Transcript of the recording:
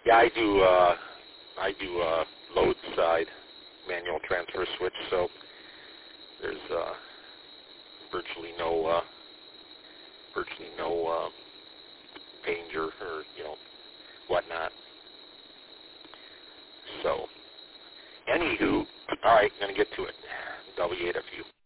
Yeah, I do load side manual transfer switch, so there's virtually no danger or whatnot. So, anywho, all right, gonna get to it. W8FU.